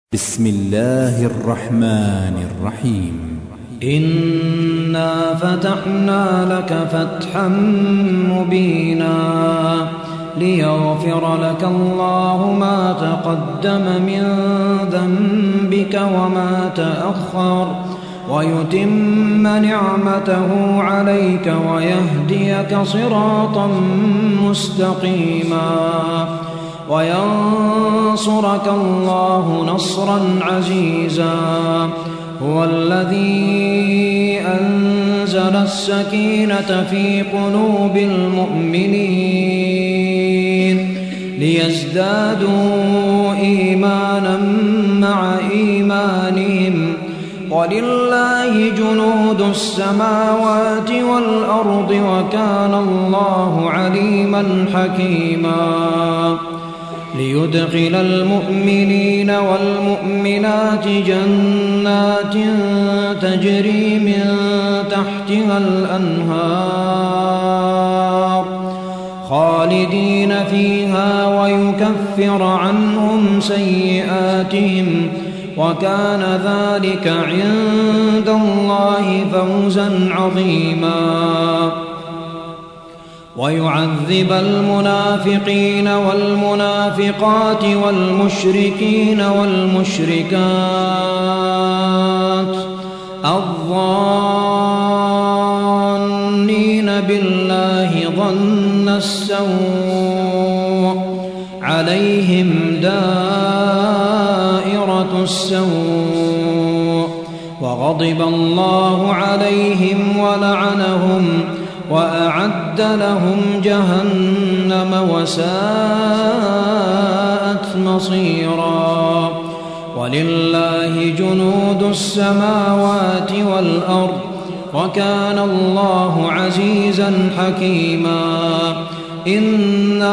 بسم الله الرحمن الرحيم. إنا فتحنا لك فتحا مبينا ليغفر لك الله ما تقدم من ذنبك وما تأخر ويتم نعمته عليك ويهديك صراطا مستقيما وينصرك الله نصرا عزيزا. هو الذي أنزل السكينة في قلوب المؤمنين ليزدادوا إيمانا مع إيمانهم ولله جنود السماوات والأرض وكان الله عليما حكيما. ليدخل المؤمنين والمؤمنات جنات تجري من تحتها الأنهار خالدين فيها ويكفر عنهم سيئاتهم وكان ذلك عند الله فوزا عظيما. ويعذب المنافقين والمنافقات والمشركين والمشركات الظانين بالله ظن السوء عليهم دائرة السوء وغضب الله عليهم ولعنهم وأعد لهم جهنم وساءت مصيرا. ولله جنود السماوات والأرض وكان الله عزيزا حكيما. إنا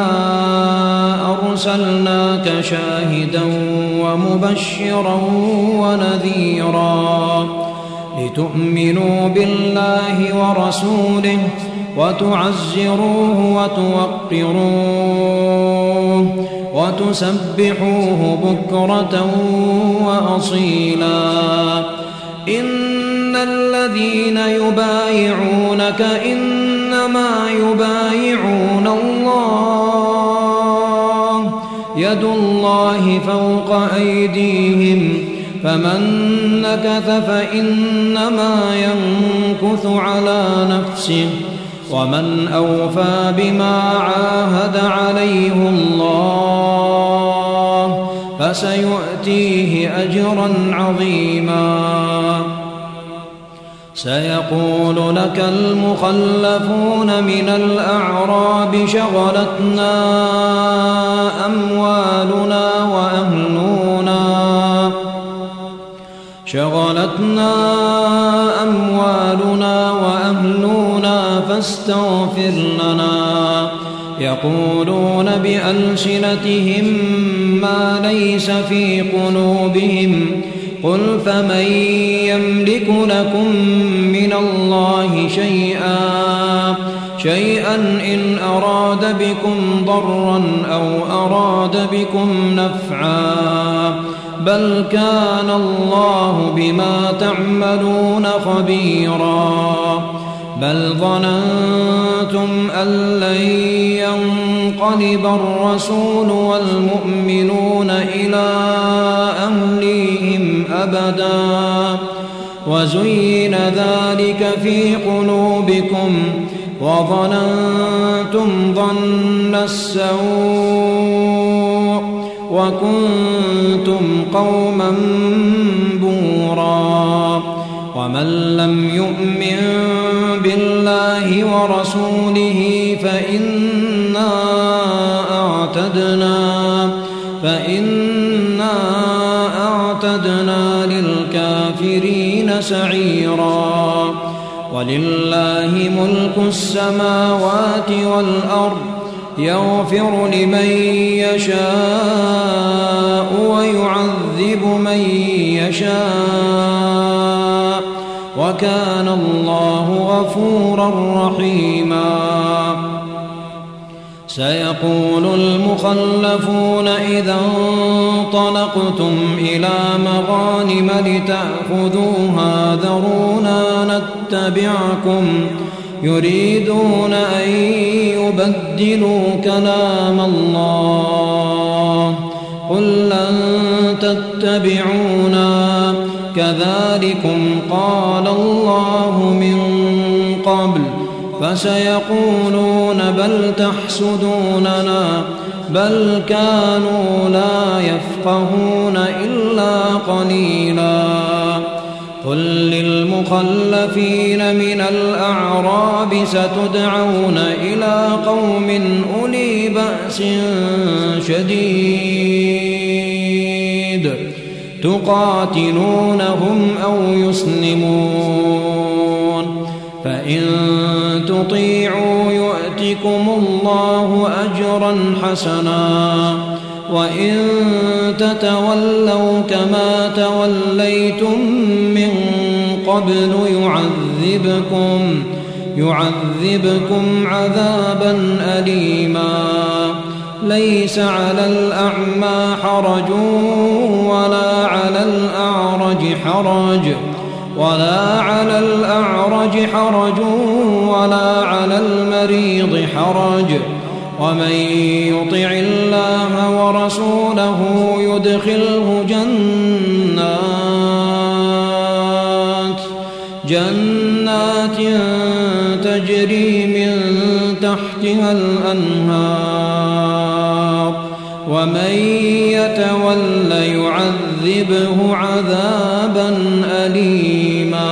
أرسلناك شاهدا ومبشرا ونذيرا لتؤمنوا بالله ورسوله وتعزروه وتوقروه وتسبحوه بكرة وأصيلا. إن الذين يبايعونك إنما يبايعون الله يد الله فوق أيديهم فمن نكث فإنما ينكث على نفسه ومن أوفى بما عاهد عليه الله فسيؤتيه أجرا عظيما. سيقول لك المخلفون من الأعراب شغلتنا أموالنا وأهلنا فاستغفر لنا. يقولون بألسنتهم ما ليس في قلوبهم قل فمن يملك لكم من الله شيئا إن أراد بكم ضرا أو أراد بكم نفعا بل كان الله بما تعملون خبيرا. بل ظننتم أن لن ينقلب الرسول والمؤمنون إلى أهليهم أبدا وزين ذلك في قلوبكم وظننتم ظن السوء وكنتم قوما بورا. ومن لم يؤمن بالله ورسوله فإنا أعتدنا للكافرين سعيرا. ولله ملك السماوات والأرض يغفر لمن يشاء ويعذب من يشاء وكان الله غفورا رحيما. سيقول المخلفون إذا انطلقتم إلى مغانم لتأخذوها ذرونا نتبعكم يريدون أن يبدلوا كلام الله قل لن تتبعونا كذلكم قال الله من قبل فسيقولون بل تحسدوننا بل كانوا لا يفقهون إلا قليلا قل للمخلفين من الأعراب ستدعون إلى قوم أولي بأس شديد تقاتلونهم أو يسلمون فإن تطيعوا يؤتكم الله أجرا حسنا وإن تتولوا كما توليتم من قبل يعذبكم عذابا أليما ليس على الأعمى حرج ولا على الأعرج حرج ولا على المريض حرج ومن يطع الله ورسوله يدخله جنات تجري من تحتها الأنهار ومن يتول يعذبه عذابا أليما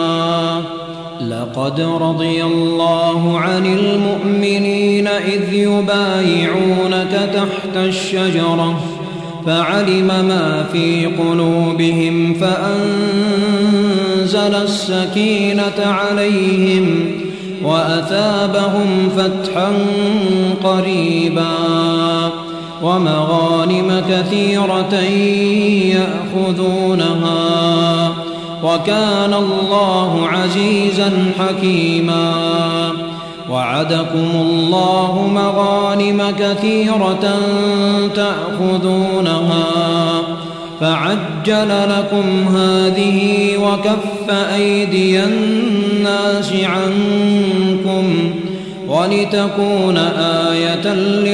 لقد رضي الله عن المؤمنين إذ يبايعونك تحت الشجرة فعلم ما في قلوبهم فأنزل السكينة عليهم وأثابهم فتحا قريبا ومغانم كثيرة يأخذونها وكان الله عزيزا حكيما وعدكم الله مغانم كثيرة تأخذونها فعجل لكم هذه وكف أيدي الناس عنكم ولتكون آية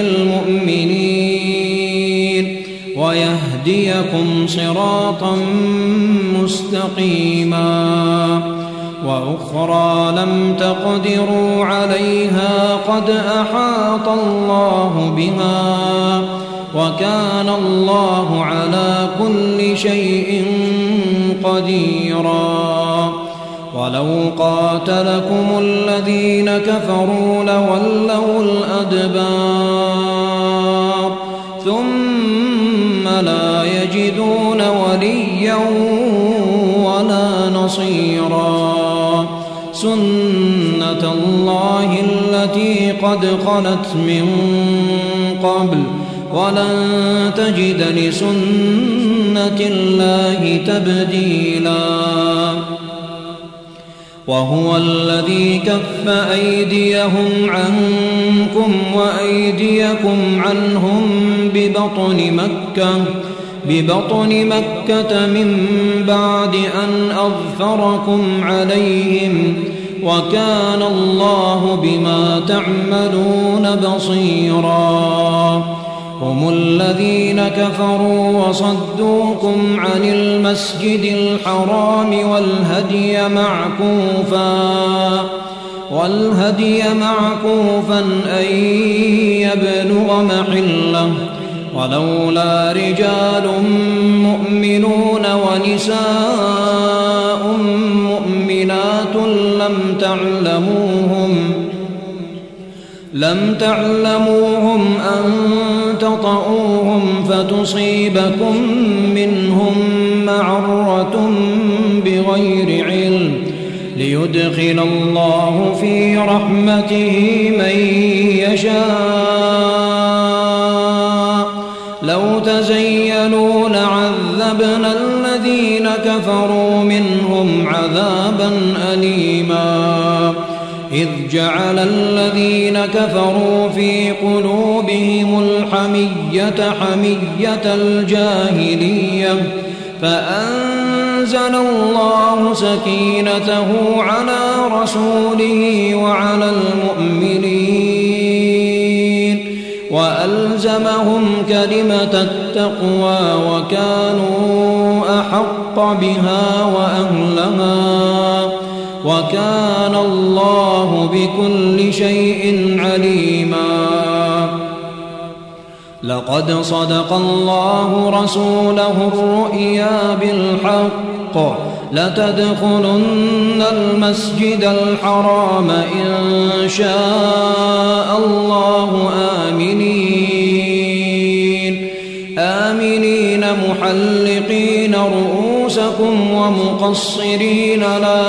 للمؤمنين ويهديكم صراطا مستقيما وأخرى لم تقدروا عليها قد أحاط الله بها وكان الله على كل شيء قديرا ولو قاتلكم الذين كفروا لولوا الأدبار ثم لا يجدون وليا ولا نصيرا سنة الله التي قد خلت من قبل ولن تجد لسنة الله تبديلا وهو الذي كف أيديهم عنكم وأيديكم عنهم ببطن مكة من بعد أن أظفركم عليهم وكان الله بما تعملون بصيرا هم الذين كفروا وصدوكم عن المسجد الحرام والهدي معكوفا أن يبلغ محله ولولا رجال مؤمنون ونساء مؤمنات لم تعلموهم أن تطؤوهم فتصيبكم منهم معرة بغير علم ليدخل الله في رحمته من يشاء لو تزينوا لعذبنا الذين كفروا منهم عذابا أليما إذ جعل الذين كفروا في قلوبهم الحمية حمية الجاهلية فأنزل الله سكينته على رسوله وعلى المؤمنين وألزمهم كلمة التقوى وكانوا أحق بها وأهلها وكان الله بكل شيء عليما. لقد صدق الله رسوله الرؤيا بالحق لتدخلن المسجد الحرام إن شاء الله آمنين محلقين رؤوسكم ومقصرين لا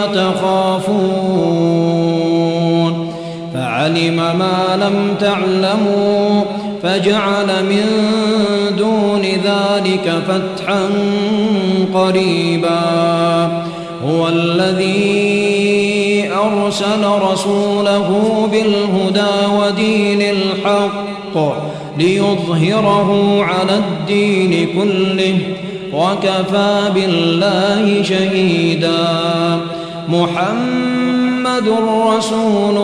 تخافون فعلم ما لم تعلموا فجعل من دون ذلك فتحا قريبا. هو الذي أرسل رسوله بالهدى ودين الحق ليظهره على الدين كله وكفى بالله شهيدا. محمد رسول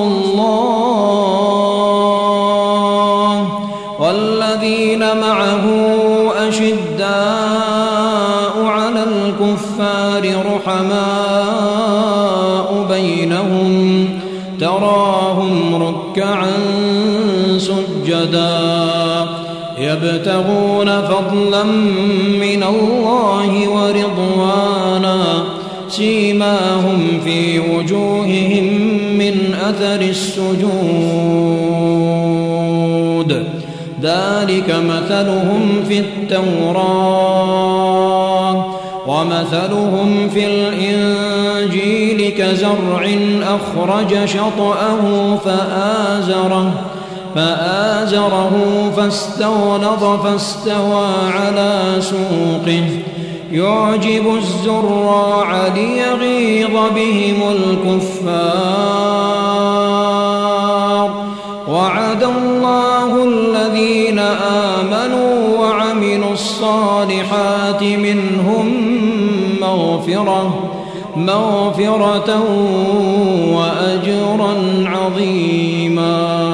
الله والذين معه أشداء على الكفار رحماء بينهم تراهم ركعا سجدا يبتغون فضلا من الله ورضوانا سيماهم في وجوههم من أثر السجود ذلك مثلهم في التوراة ومثلهم في الإنجيل كزرع أخرج شطأه فآزره فاستغلظ فاستوى على سوقه يعجب الزراع ليغيظ بهم الكفار. وعد الله الذين آمنوا وعملوا الصالحات منهم مغفرة وأجرا عظيما.